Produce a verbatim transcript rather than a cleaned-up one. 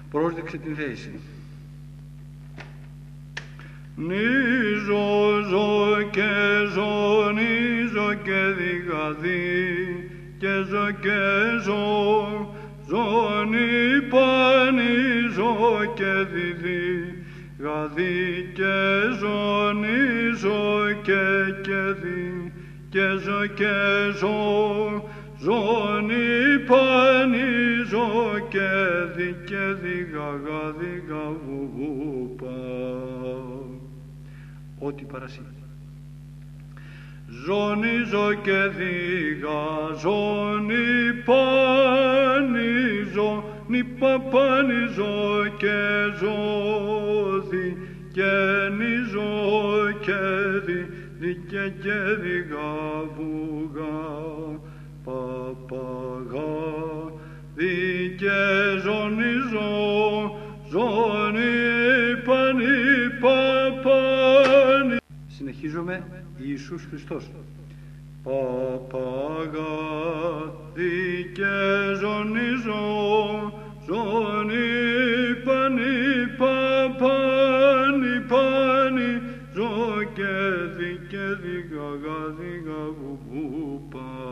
Πρόσδεξε την θέση. Νίζω, ζω και ζω, νίζω και διγαδί, και ζω και ζω, ζώνη πανίζω και διδί, γαδί και ζω, νίζω και και δι, και ζω και ζω, ζώνη πανίζω και δι, και διγαγα, διγαβούπα. Ό,τι παρασύ. Ζωνίζω και δίγα, ζώνη πανίζω, νυπα πανίζω και ζώδι, και νίζω και δι, δι και και δίγα βουγα, παπαγα, δι και ζωνίζω, ζώνη πανι, παπανι. Συνεχίζουμε. Ιησούς Χριστός. Παπαγάδι και ζωνίζω, ζώνη πανι, παπανι, πανι, ζω και δι και δι γαγα, δι γαβουπα.